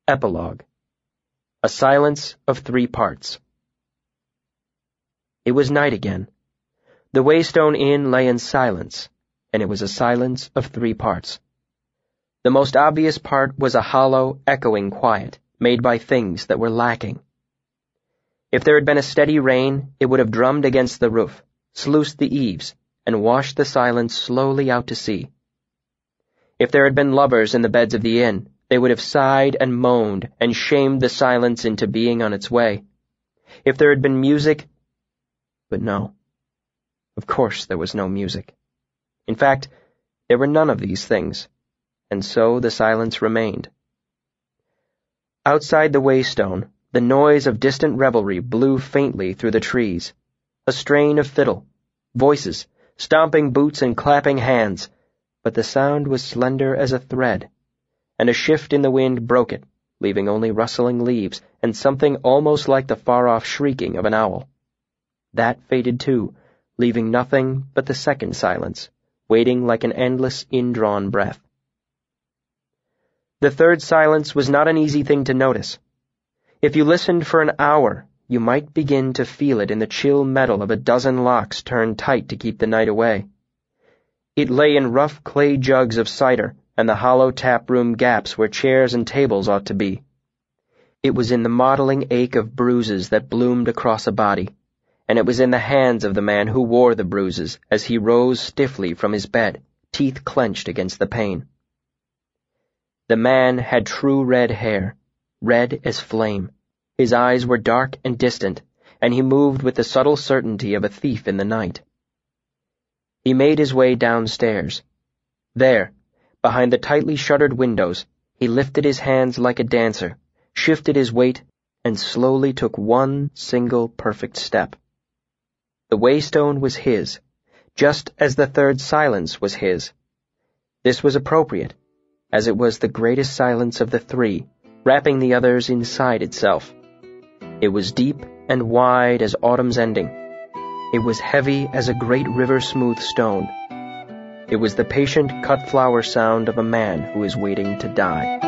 Epilogue. A silence of 3 parts. It was night again. The Waystone Inn lay in silence, and it was a silence of 3 parts. The most obvious part was a hollow, echoing quiet, made by things that were lacking. If there had been a steady rain, it would have drummed against the roof, sluiced the eaves, and washed the silence slowly out to sea. If there had been lovers in the beds of the inn, they would have sighed and moaned and shamed the silence into being on its way. If there had been music... But no. Of course there was no music. In fact, there were none of these things, and so the silence remained. Outside the Waystone, the noise of distant revelry blew faintly through the trees, a strain of fiddle, voices, stomping boots and clapping hands, but the sound was slender as a thread, and a shift in the wind broke it, leaving only rustling leaves and something almost like the far-off shrieking of an owl. That faded too, leaving nothing but the second silence, waiting like an endless indrawn breath. The third silence was not an easy thing to notice. If you listened for an hour, you might begin to feel it in the chill metal of a dozen locks turned tight to keep the night away. It lay in rough clay jugs of cider and the hollow tap-room gaps where chairs and tables ought to be. It was in the mottling ache of bruises that bloomed across a body, and it was in the hands of the man who wore the bruises as he rose stiffly from his bed, teeth clenched against the pain. The man had true red hair, red as flame. His eyes were dark and distant, and he moved with the subtle certainty of a thief in the night. He made his way downstairs. There, behind the tightly shuttered windows, he lifted his hands like a dancer, shifted his weight, and slowly took one single perfect step. The Waystone was his, just as the third silence was his. This was appropriate, as it was the greatest silence of the 3, wrapping the others inside itself. It was deep and wide as autumn's ending. It was heavy as a great river-smooth stone. It was the patient cut-flower sound of a man who is waiting to die.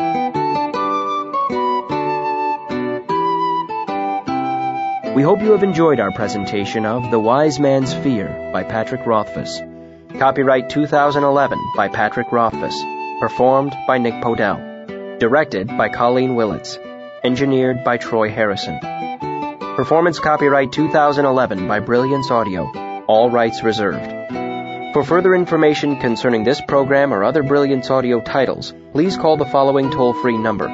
We hope you have enjoyed our presentation of The Wise Man's Fear by Patrick Rothfuss. Copyright 2011 by Patrick Rothfuss. Performed by Nick Podell. Directed by Colleen Willits. Engineered by Troy Harrison. Performance copyright 2011 by Brilliance Audio. All rights reserved. For further information concerning this program or other Brilliance Audio titles, please call the following toll-free number,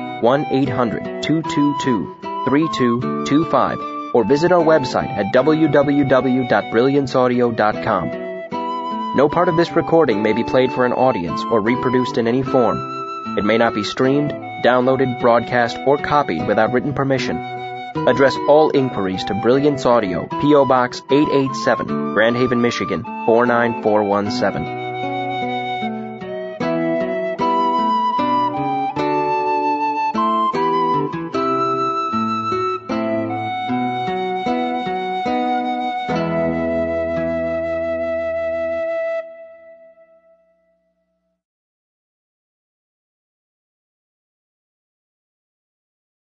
1-800-222-3225, or visit our website at www.brillianceaudio.com. No part of this recording may be played for an audience or reproduced in any form. It may not be streamed, downloaded, broadcast, or copied without written permission. Address all inquiries to Brilliance Audio, P.O. Box 887, Grand Haven, Michigan, 49417.